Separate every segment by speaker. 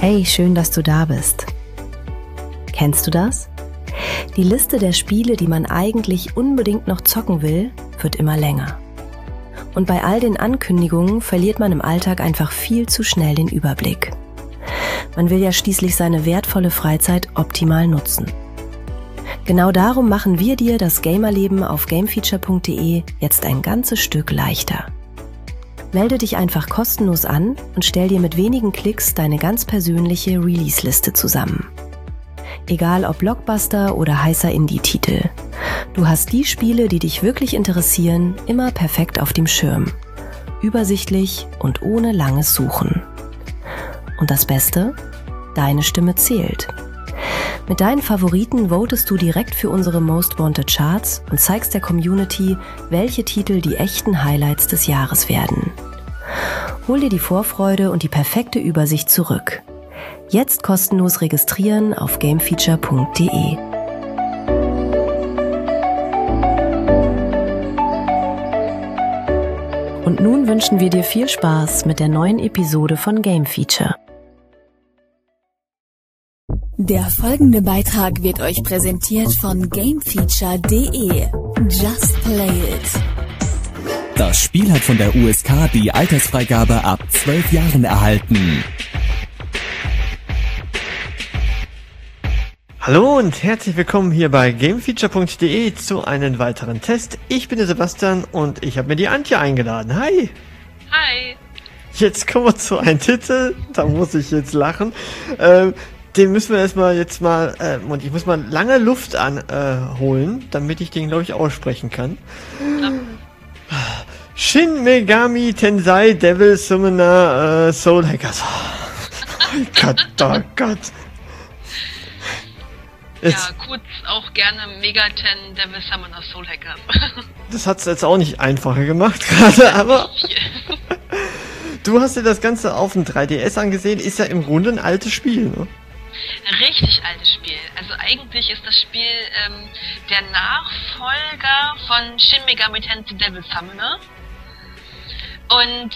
Speaker 1: Hey, schön, dass du da bist. Kennst du das? Die Liste der Spiele, die man eigentlich unbedingt noch zocken will, wird immer länger. Und bei all den Ankündigungen verliert man im Alltag einfach viel zu schnell den Überblick. Man will ja schließlich seine wertvolle Freizeit optimal nutzen. Genau darum machen wir dir das Gamerleben auf gamefeature.de jetzt ein ganzes Stück leichter. Melde dich einfach kostenlos an und stell dir mit wenigen Klicks deine ganz persönliche Release-Liste zusammen. Egal ob Blockbuster oder heißer Indie-Titel. Du hast die Spiele, die dich wirklich interessieren, immer perfekt auf dem Schirm. Übersichtlich und ohne langes Suchen. Und das Beste? Deine Stimme zählt. Mit deinen Favoriten votest du direkt für unsere Most Wanted Charts und zeigst der Community, welche Titel die echten Highlights des Jahres werden. Hol dir die Vorfreude und die perfekte Übersicht zurück. Jetzt kostenlos registrieren auf gamefeature.de. Und nun wünschen wir dir viel Spaß mit der neuen Episode von Game Feature.
Speaker 2: Der folgende Beitrag wird euch präsentiert von gamefeature.de. Just play it.
Speaker 3: Das Spiel hat von der USK die Altersfreigabe ab 12 Jahren erhalten.
Speaker 4: Hallo und herzlich willkommen hier bei gamefeature.de zu einem weiteren Test. Ich bin der Sebastian und ich habe mir die Antje eingeladen. Hi!
Speaker 5: Hi!
Speaker 4: Jetzt kommen wir zu einem Titel, da muss ich jetzt lachen. Den müssen wir und ich muss mal lange Luft holen, damit ich den, glaube ich, aussprechen kann. Ja. Shin Megami Tensei Devil Summoner Soul Hackers. Oh Gott, oh Gott.
Speaker 5: Jetzt. Ja, kurz auch gerne Megaten Devil Summoner Soul Hackers.
Speaker 4: Das hat's jetzt auch nicht einfacher gemacht gerade, aber... Du hast dir das Ganze auf dem 3DS angesehen, ist ja im Grunde ein altes Spiel, ne?
Speaker 5: Richtig altes Spiel. Also eigentlich ist das Spiel der Nachfolger von Shin Megami Tensei Devil Summoner. Und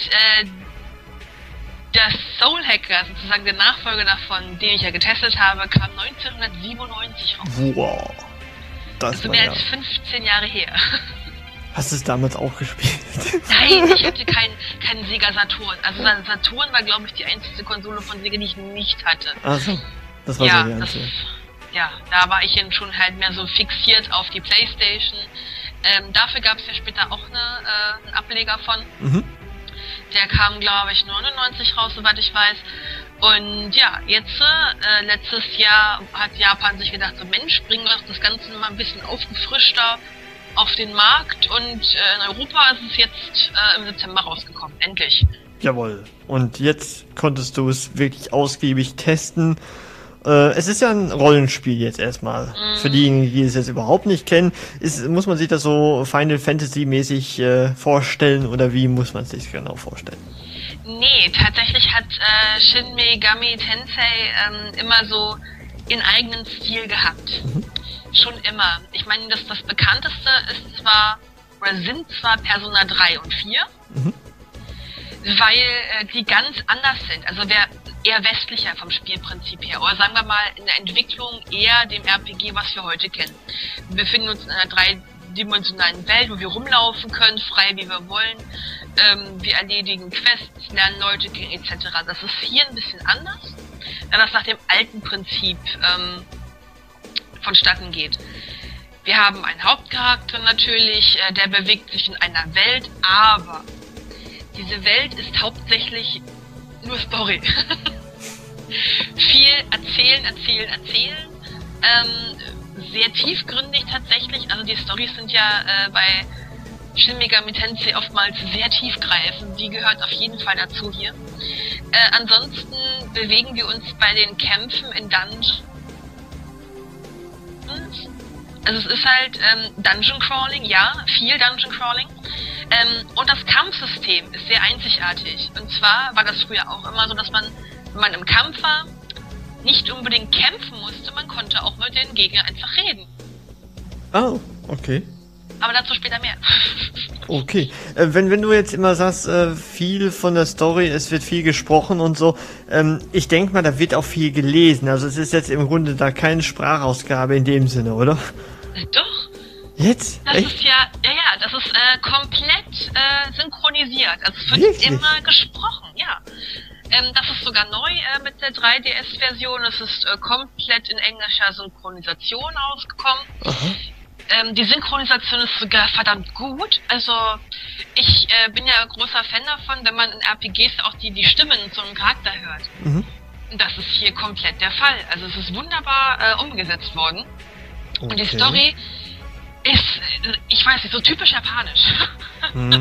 Speaker 5: der Soul Hacker, sozusagen der Nachfolger davon, den ich ja getestet habe, kam 1997 raus.
Speaker 4: Wow. Das
Speaker 5: also mehr als 15 Jahre her.
Speaker 4: Hast du es damals auch gespielt?
Speaker 5: Nein, ich hatte keinen Sega Saturn. Also Saturn war, glaube ich, die einzige Konsole von Sega, die ich nicht hatte.
Speaker 4: Also, das war
Speaker 5: ja,
Speaker 4: so die einzige.
Speaker 5: Ja, da war ich schon halt mehr so fixiert auf die Playstation. Dafür gab es ja später auch einen Ableger von. Mhm. Der kam, glaube ich, 99 raus, soweit ich weiß. Und ja, jetzt, letztes Jahr hat Japan sich gedacht, so Mensch, bringen wir das Ganze mal ein bisschen aufgefrischter auf den Markt. Und in Europa ist es jetzt im September rausgekommen, endlich.
Speaker 4: Jawohl. Und jetzt konntest du es wirklich ausgiebig testen. Es ist ja ein Rollenspiel jetzt erstmal. Für diejenigen, die es jetzt überhaupt nicht kennen, muss man sich das so Final Fantasy mäßig vorstellen oder wie muss man es sich genau vorstellen?
Speaker 5: Nee, tatsächlich hat Shin Megami Tensei immer so ihren eigenen Stil gehabt. Mhm. Schon immer. Ich meine, das bekannteste sind zwar Persona 3 und 4, weil die ganz anders sind. Also wer eher westlicher vom Spielprinzip her. Oder sagen wir mal in der Entwicklung eher dem RPG, was wir heute kennen. Wir befinden uns in einer dreidimensionalen Welt, wo wir rumlaufen können, frei wie wir wollen. Wir erledigen Quests, lernen Leute kennen etc. Das ist hier ein bisschen anders, da das nach dem alten Prinzip vonstatten geht. Wir haben einen Hauptcharakter natürlich, der bewegt sich in einer Welt, aber diese Welt ist hauptsächlich nur Story. Viel erzählen. Sehr tiefgründig tatsächlich. Also die Storys sind ja bei Shin Megami Tensei oftmals sehr tiefgreifend. Die gehört auf jeden Fall dazu hier. Ansonsten bewegen wir uns bei den Kämpfen in Dungeons. Also es ist halt Dungeon Crawling, ja, viel Dungeon Crawling. Und das Kampfsystem ist sehr einzigartig. Und zwar war das früher auch immer so, dass man, wenn man im Kampf war, nicht unbedingt kämpfen musste, man konnte auch mit den Gegnern einfach reden.
Speaker 4: Oh, okay.
Speaker 5: Aber dazu später mehr.
Speaker 4: Okay. Wenn du jetzt immer sagst, viel von der Story, es wird viel gesprochen und so, ich denke mal, da wird auch viel gelesen. Also es ist jetzt im Grunde da keine Sprachausgabe in dem Sinne, oder?
Speaker 5: Doch.
Speaker 4: Jetzt?
Speaker 5: Das
Speaker 4: Echt?
Speaker 5: ist das ist komplett synchronisiert. Also es wird
Speaker 4: Wirklich?
Speaker 5: immer gesprochen, ja. Das ist sogar neu mit der 3DS-Version. Es ist komplett in englischer Synchronisation ausgekommen.
Speaker 4: Aha.
Speaker 5: Die Synchronisation ist sogar verdammt gut. Also ich bin ja großer Fan davon, wenn man in RPGs auch die Stimmen zu einem Charakter hört.
Speaker 4: Mhm.
Speaker 5: Das ist hier komplett der Fall. Also es ist wunderbar umgesetzt worden.
Speaker 4: Okay.
Speaker 5: Und die Story ist, ich weiß nicht, so typisch japanisch.
Speaker 4: Mhm.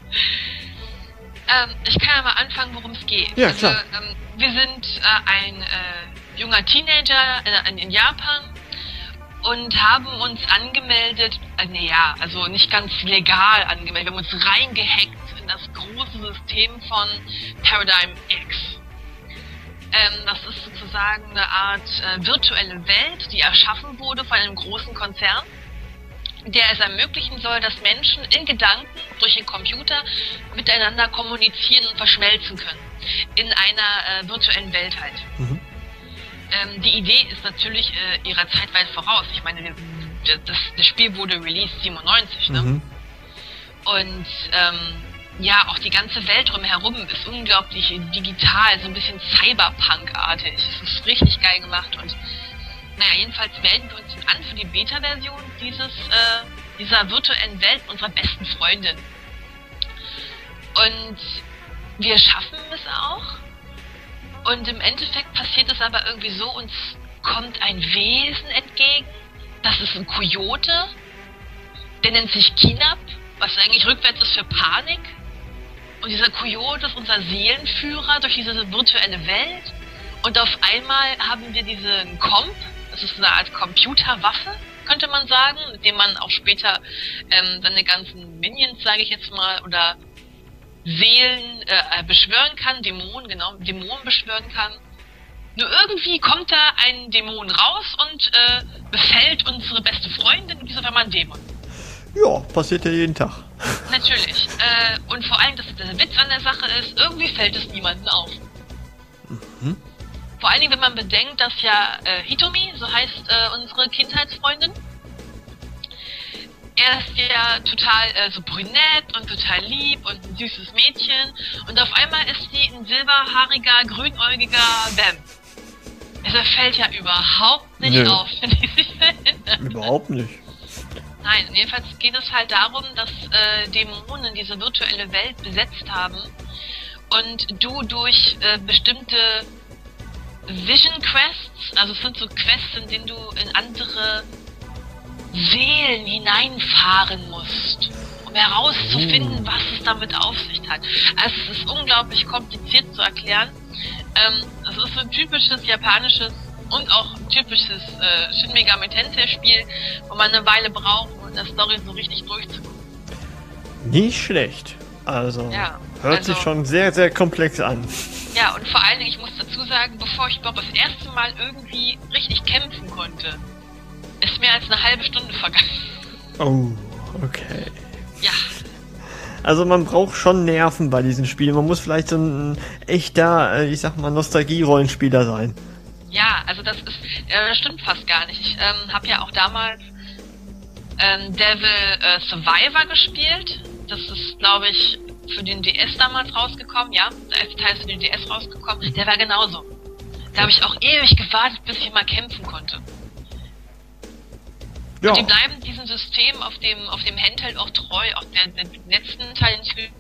Speaker 5: Ich kann ja mal anfangen, worum es geht.
Speaker 4: Ja,
Speaker 5: also,
Speaker 4: klar.
Speaker 5: wir sind ein junger Teenager in Japan und haben uns angemeldet, also nicht ganz legal angemeldet, wir haben uns reingehackt in das große System von Paradigm X. Das ist sozusagen eine Art virtuelle Welt, die erschaffen wurde von einem großen Konzern, der es ermöglichen soll, dass Menschen in Gedanken durch den Computer miteinander kommunizieren und verschmelzen können. In einer virtuellen Welt halt.
Speaker 4: Mhm.
Speaker 5: Die Idee ist natürlich ihrer Zeit weit voraus. Ich meine, das Spiel wurde released 97, ne?
Speaker 4: Mhm.
Speaker 5: Und auch die ganze Welt drumherum ist unglaublich digital, so ein bisschen Cyberpunk-artig. Es ist richtig geil gemacht und jedenfalls melden wir uns an für die Beta-Version dieser virtuellen Welt unserer besten Freundin. Und wir schaffen es auch. Und im Endeffekt passiert es aber irgendwie so, uns kommt ein Wesen entgegen. Das ist ein Kojote. Der nennt sich Kinap, was eigentlich rückwärts ist für Panik. Und dieser Kojote ist unser Seelenführer durch diese virtuelle Welt. Und auf einmal haben wir diesen Comp. Das ist eine Art Computerwaffe, könnte man sagen, mit dem man auch später seine ganzen Minions, sage ich jetzt mal, oder Seelen beschwören kann, Dämonen beschwören kann. Nur irgendwie kommt da ein Dämon raus und befällt unsere beste Freundin und dieser war mal ein Dämon.
Speaker 4: Ja, passiert ja jeden Tag.
Speaker 5: Natürlich. Und vor allem, der Witz an der Sache ist, irgendwie fällt es niemandem auf.
Speaker 4: Mhm.
Speaker 5: Vor allen Dingen, wenn man bedenkt, dass ja Hitomi, so heißt unsere Kindheitsfreundin, er ist ja total so brünett und total lieb und ein süßes Mädchen und auf einmal ist sie ein silberhaariger, grünäugiger Bam. Es fällt ja überhaupt nicht auf, wenn die sich verändert.
Speaker 4: Überhaupt nicht.
Speaker 5: Nein, jedenfalls geht es halt darum, dass Dämonen diese virtuelle Welt besetzt haben und du durch bestimmte Vision Quests, also es sind so Quests, in denen du in andere Seelen hineinfahren musst, um herauszufinden, was es damit auf sich hat. Also es ist unglaublich kompliziert zu erklären. Es ist so ein typisches japanisches und auch ein typisches Shin Megami Tensei Spiel, wo man eine Weile braucht, um in der Story so richtig durchzukommen.
Speaker 4: Nicht schlecht. Also,
Speaker 5: Ja,
Speaker 4: hört sich schon sehr, sehr komplex an.
Speaker 5: Ja, und vor allen Dingen, ich muss dazu sagen, bevor ich überhaupt das erste Mal irgendwie richtig kämpfen konnte, ist mehr als eine halbe Stunde vergangen.
Speaker 4: Oh, okay.
Speaker 5: Ja.
Speaker 4: Also man braucht schon Nerven bei diesen Spielen. Man muss vielleicht so ein echter, ich sag mal, Nostalgie-Rollenspieler sein.
Speaker 5: Ja, also das stimmt fast gar nicht. Ich habe ja auch damals Devil Survivor gespielt. Das ist, glaube ich, für den DS damals rausgekommen, ja. Der erste Teil ist für den DS rausgekommen. Der war genauso. Da habe ich auch ewig gewartet, bis ich mal kämpfen konnte.
Speaker 4: Ja.
Speaker 5: Und die bleiben diesem System auf dem Handheld auch treu. Auch der letzten Teil, den ich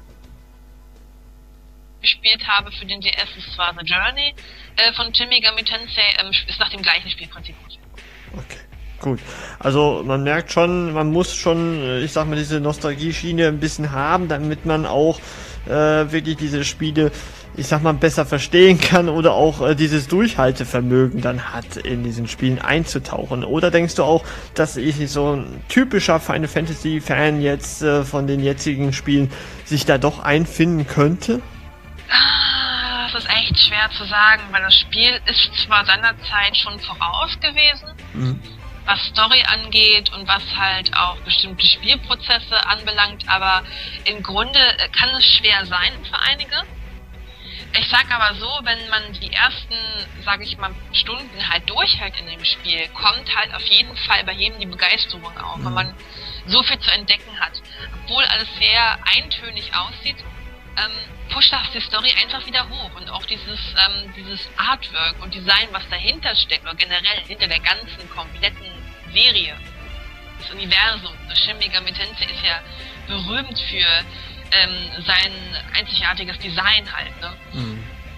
Speaker 5: gespielt habe für den DS, das war The Journey von Shin Megami Tensei, ist nach dem gleichen Spielprinzip.
Speaker 4: Okay, gut. Also man merkt schon, man muss schon, ich sag mal, diese Nostalgie-Schiene ein bisschen haben, damit man auch wirklich diese Spiele, ich sag mal, besser verstehen kann oder auch dieses Durchhaltevermögen dann hat, in diesen Spielen einzutauchen. Oder denkst du auch, dass ich so ein typischer Final Fantasy Fan jetzt von den jetzigen Spielen sich da doch einfinden könnte?
Speaker 5: Das ist echt schwer zu sagen, weil das Spiel ist zwar seinerzeit schon voraus gewesen, was Story angeht und was halt auch bestimmte Spielprozesse anbelangt, aber im Grunde kann es schwer sein für einige. Ich sag aber so, wenn man die ersten, sage ich mal, Stunden halt durchhält in dem Spiel, kommt halt auf jeden Fall bei jedem die Begeisterung auf, weil man so viel zu entdecken hat. Obwohl alles sehr eintönig aussieht, pusht das die Story einfach wieder hoch und auch dieses Artwork und Design, was dahinter steckt, oder generell hinter der ganzen kompletten Serie, das Universum. Shin Megami Tensei ist ja berühmt für sein einzigartiges Design halt, ne?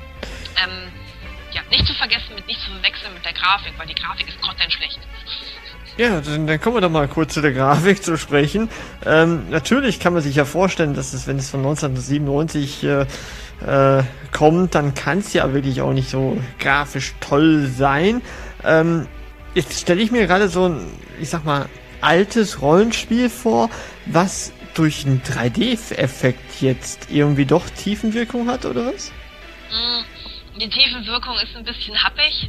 Speaker 5: Ja, nicht zu vergessen, nicht zu verwechseln mit der Grafik, weil die Grafik ist grottenschlecht.
Speaker 4: Ja, dann kommen wir doch mal kurz zu der Grafik zu sprechen. Natürlich kann man sich ja vorstellen, dass es, wenn es von 1997 kommt, dann kann es ja wirklich auch nicht so grafisch toll sein. Jetzt stelle ich mir gerade so ein, ich sag mal, altes Rollenspiel vor, was durch einen 3D-Effekt jetzt irgendwie doch Tiefenwirkung hat, oder was?
Speaker 5: Die Tiefenwirkung ist ein bisschen happig.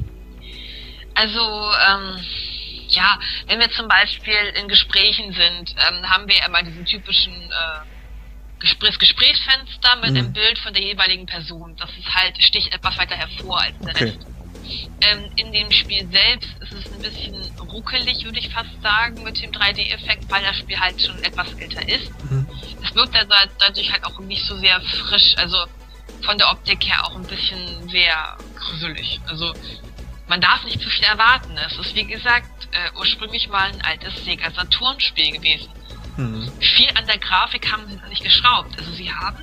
Speaker 5: Also, ja, wenn wir zum Beispiel in Gesprächen sind, haben wir ja immer diesen typischen Gesprächsfenster mit einem Bild von der jeweiligen Person. Das ist halt, sticht etwas weiter hervor als der Rest. In dem Spiel selbst ist es ein bisschen ruckelig, würde ich fast sagen, mit dem 3D-Effekt, weil das Spiel halt schon etwas älter ist. Es wirkt dadurch halt auch nicht so sehr frisch, also von der Optik her auch ein bisschen sehr gruselig. Also man darf nicht zu viel erwarten. Es ist, wie gesagt, ursprünglich mal ein altes Sega Saturn-Spiel gewesen. Viel an der Grafik haben sie noch nicht geschraubt. Also sie haben...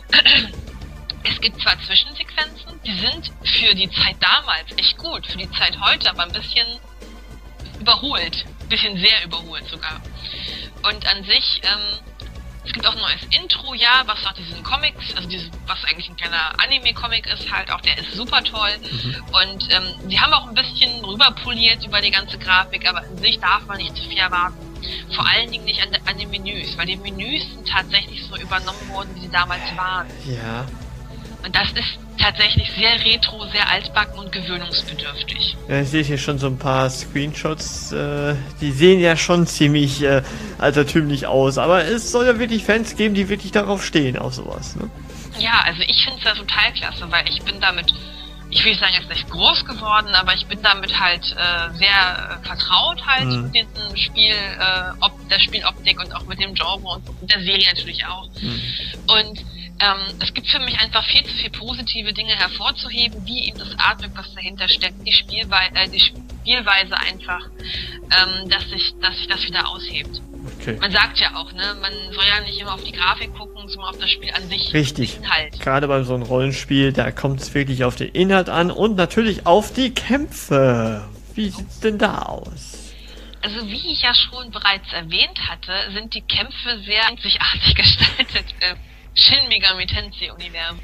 Speaker 5: Es gibt zwar Zwischensequenzen, die sind für die Zeit damals echt gut, für die Zeit heute aber ein bisschen überholt. Ein bisschen sehr überholt sogar. Und an sich, es gibt auch ein neues Intro, ja, was auch diesen Comics, also was eigentlich ein kleiner Anime-Comic ist, halt auch, der ist super toll. Und die haben auch ein bisschen rüberpoliert über die ganze Grafik, aber an sich darf man nicht zu viel erwarten. Vor allen Dingen nicht an den Menüs, weil die Menüs sind tatsächlich so übernommen worden, wie sie damals waren.
Speaker 4: Ja.
Speaker 5: Und das ist tatsächlich sehr retro, sehr altbacken und gewöhnungsbedürftig.
Speaker 4: Ja, ich sehe hier schon so ein paar Screenshots, die sehen ja schon ziemlich altertümlich aus, aber es soll ja wirklich Fans geben, die wirklich darauf stehen, auf sowas, ne?
Speaker 5: Ja, also ich finde es ja total klasse, weil ich bin damit, ich will nicht sagen, jetzt nicht groß geworden, aber ich bin damit halt sehr vertraut halt mit diesem Spiel, der Spieloptik und auch mit dem Genre und mit der Serie natürlich auch. Und es gibt für mich einfach viel zu viel positive Dinge hervorzuheben, wie eben das Artwork, was dahinter steckt, die Spielweise einfach, dass sich das wieder aushebt.
Speaker 4: Okay.
Speaker 5: Man sagt ja auch, ne, man soll ja nicht immer auf die Grafik gucken, sondern auf das Spiel an sich.
Speaker 4: Richtig.
Speaker 5: Halt.
Speaker 4: Gerade bei so einem Rollenspiel, da kommt es wirklich auf den Inhalt an und natürlich auf die Kämpfe. Wie sieht's denn da aus?
Speaker 5: Also wie ich ja schon bereits erwähnt hatte, sind die Kämpfe sehr einzigartig gestaltet. Shin Megami Tensei Universum.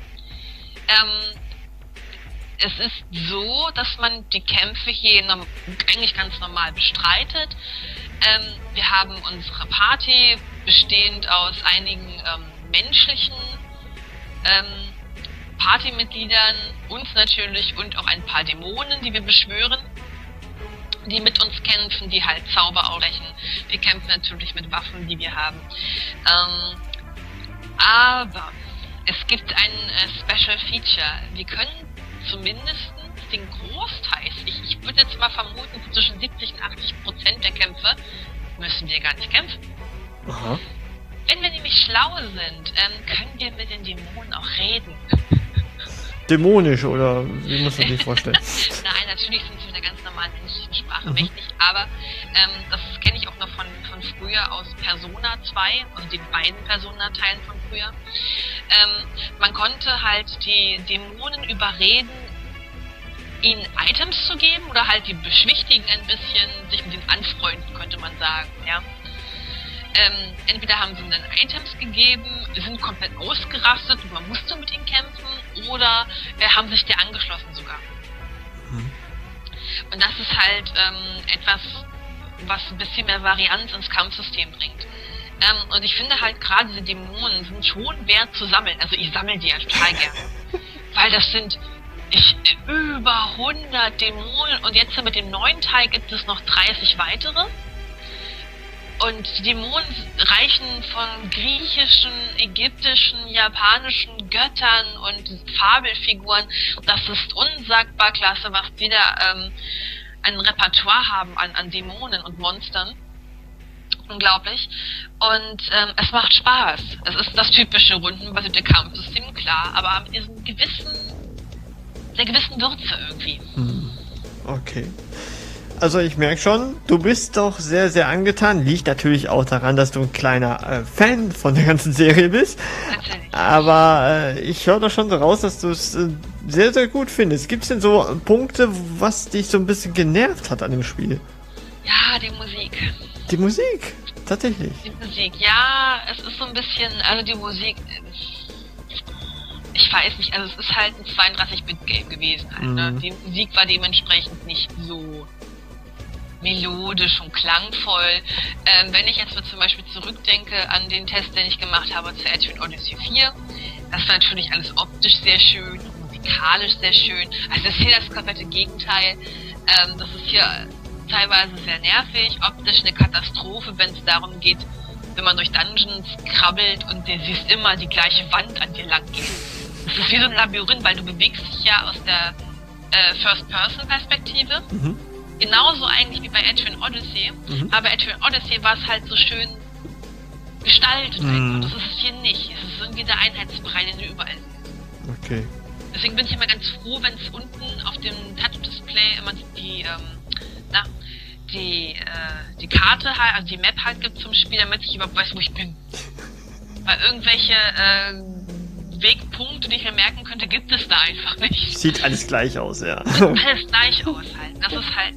Speaker 5: Es ist so, dass man die Kämpfe hier eigentlich ganz normal bestreitet. Wir haben unsere Party, bestehend aus einigen menschlichen Partymitgliedern, uns natürlich und auch ein paar Dämonen, die wir beschwören, die mit uns kämpfen, die halt Zauber ausbrechen. Wir kämpfen natürlich mit Waffen, die wir haben. Aber es gibt ein Special Feature. Wir können zumindest den Großteil, ich würde jetzt mal vermuten, zwischen 70 und 80% der Kämpfe müssen wir gar nicht kämpfen.
Speaker 4: Aha.
Speaker 5: Wenn wir nämlich schlau sind, können wir mit den Dämonen auch reden.
Speaker 4: Dämonisch, oder wie muss man sich vorstellen?
Speaker 5: Nein, natürlich sind sie mit einer ganz normalen menschlichen Sprache mächtig, aber das kenne ich auch noch von früher aus Persona 2, also den beiden Persona-Teilen von früher. Man konnte halt die Dämonen überreden, ihnen Items zu geben oder halt die beschwichtigen ein bisschen, sich mit ihnen anfreunden, könnte man sagen, ja. Entweder haben sie ihnen dann Items gegeben, sind komplett ausgerastet und man musste mit ihnen kämpfen, oder haben sich dir angeschlossen sogar. Und das ist halt etwas, was ein bisschen mehr Varianz ins Kampfsystem bringt. Und ich finde halt gerade diese Dämonen sind schon wert zu sammeln. Also ich sammle die ja total gerne. Weil das sind Über 100 Dämonen und jetzt mit dem neuen Teil gibt es noch 30 weitere. Und die Dämonen reichen von griechischen, ägyptischen, japanischen Göttern und Fabelfiguren. Das ist unsagbar klasse, was die da ein Repertoire haben an Dämonen und Monstern. Unglaublich. Und es macht Spaß. Es ist das typische rundenbasierte Kampfsystem, klar, aber mit diesem der gewissen Würze irgendwie.
Speaker 4: Okay. Also ich merke schon, du bist doch sehr, sehr angetan. Liegt natürlich auch daran, dass du ein kleiner Fan von der ganzen Serie bist.
Speaker 5: Natürlich.
Speaker 4: Aber ich höre doch schon so raus, dass du es sehr, sehr gut findest. Gibt es denn so Punkte, was dich so ein bisschen genervt hat an dem Spiel?
Speaker 5: Ja, die Musik.
Speaker 4: Die Musik? Tatsächlich.
Speaker 5: Die Musik, ja, es ist so ein bisschen, also die Musik, ich weiß nicht, also es ist halt ein 32-Bit-Game gewesen halt, ne? Die Musik war dementsprechend nicht so melodisch und klangvoll. Wenn ich jetzt zum Beispiel zurückdenke an den Test, den ich gemacht habe zu Etrian Odyssey 4, das war natürlich alles optisch sehr schön, musikalisch sehr schön. Also das ist hier das komplette Gegenteil. Das ist hier teilweise sehr nervig, optisch eine Katastrophe, wenn es darum geht, wenn man durch Dungeons krabbelt und du siehst immer die gleiche Wand an dir lang gehen. Das ist wie so ein Labyrinth, weil du bewegst dich ja aus der First-Person-Perspektive. Genauso eigentlich wie bei Etrian Odyssey. Aber bei Etrian Odyssey war es halt so schön gestaltet einfach. Das ist es hier nicht. Es ist irgendwie der Einheitsbrei, den du überall siehst.
Speaker 4: Okay.
Speaker 5: Deswegen bin ich immer ganz froh, wenn es unten auf dem Touch-Display immer die Karte halt, also die Map halt gibt zum Spiel, damit ich überhaupt weiß, wo ich bin. Weil irgendwelche Wegpunkte, die ich mir merken könnte, gibt es da einfach nicht.
Speaker 4: Sieht alles gleich aus, ja.
Speaker 5: Alles gleich aus halt. Das ist halt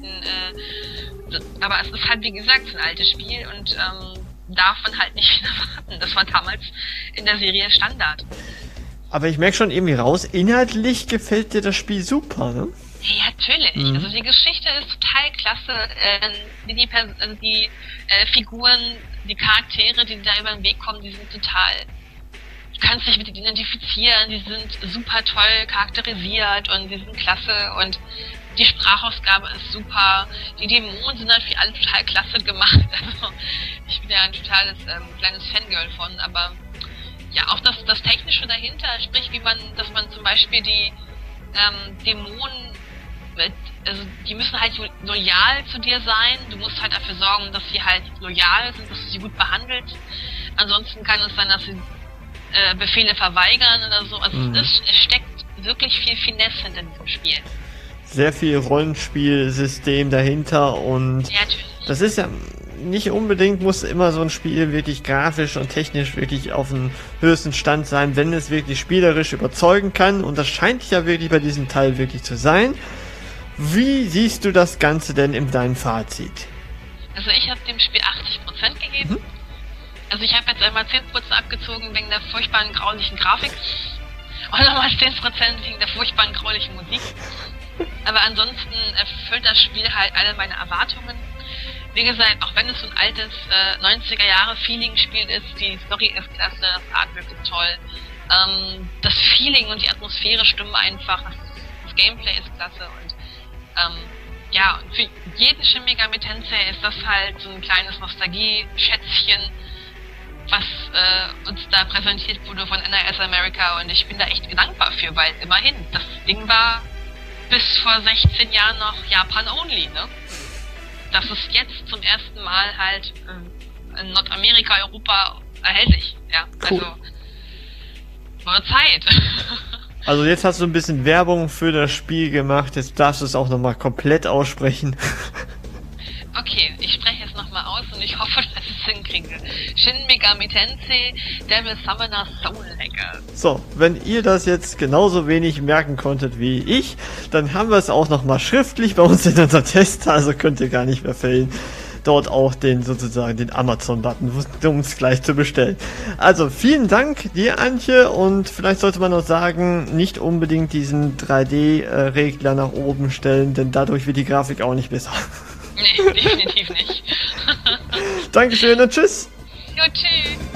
Speaker 5: aber es ist halt, wie gesagt, ein altes Spiel und darf man halt nicht wieder warten. Das war damals in der Serie Standard.
Speaker 4: Aber ich merke schon irgendwie raus, inhaltlich gefällt dir das Spiel super, ne?
Speaker 5: Ja, natürlich. Also die Geschichte ist total klasse. Die Figuren, die Charaktere, die da über den Weg kommen, die sind total... Du kannst dich mit ihnen identifizieren, die sind super toll charakterisiert und die sind klasse und die Sprachausgabe ist super. Die Dämonen sind natürlich alle total klasse gemacht. Also ich bin ja ein totales kleines Fangirl von, aber ja, auch das Technische dahinter, sprich dass man zum Beispiel die Dämonen, also die müssen halt loyal zu dir sein. Du musst halt dafür sorgen, dass sie halt loyal sind, dass du sie gut behandelst. Ansonsten kann es sein, dass sie Befehle verweigern oder so. Also es steckt wirklich viel Finesse hinter diesem Spiel.
Speaker 4: Sehr viel Rollenspielsystem dahinter und
Speaker 5: ja, natürlich.
Speaker 4: Das ist ja nicht unbedingt, muss immer so ein Spiel wirklich grafisch und technisch wirklich auf dem höchsten Stand sein, wenn es wirklich spielerisch überzeugen kann, und das scheint ja wirklich bei diesem Teil wirklich zu sein. Wie siehst du das Ganze denn in deinem Fazit?
Speaker 5: Also ich habe dem Spiel 80% gegeben. Also ich habe jetzt einmal 10% abgezogen wegen der furchtbaren graulichen Grafik und nochmal 10% wegen der furchtbaren graulichen Musik. Aber ansonsten erfüllt das Spiel halt alle meine Erwartungen. Wie gesagt, auch wenn es so ein altes 90er-Jahre-Feeling-Spiel ist, die Story ist klasse, das Artwork ist toll, das Feeling und die Atmosphäre stimmen einfach, das Gameplay ist klasse und ja, und für jeden Shin Megami Tensei ist das halt so ein kleines Nostalgie-Schätzchen, was uns da präsentiert wurde von NIS America, und ich bin da echt dankbar für, weil immerhin, das Ding war bis vor 16 Jahren noch Japan-only, ne? Das ist jetzt zum ersten Mal halt in Nordamerika, Europa erhältlich, ja.
Speaker 4: Cool.
Speaker 5: Also, war Zeit.
Speaker 4: Also jetzt hast du ein bisschen Werbung für das Spiel gemacht, jetzt darfst du es auch nochmal komplett aussprechen.
Speaker 5: Okay, ich spreche es nochmal aus und ich hoffe, dass ich es hinkriege. Shin Megami Tensei Devil Summoner Soul Hacker.
Speaker 4: So, wenn ihr das jetzt genauso wenig merken konntet wie ich, dann haben wir es auch nochmal schriftlich bei uns in unserer Test, also könnt ihr gar nicht mehr fehlen. Dort auch den Amazon-Button, um es gleich zu bestellen. Also vielen Dank dir, Antje, und vielleicht sollte man noch sagen, nicht unbedingt diesen 3D-Regler nach oben stellen, denn dadurch wird die Grafik auch nicht besser.
Speaker 5: Nee, definitiv nicht.
Speaker 4: Dankeschön und tschüss.
Speaker 5: Jo, tschüss.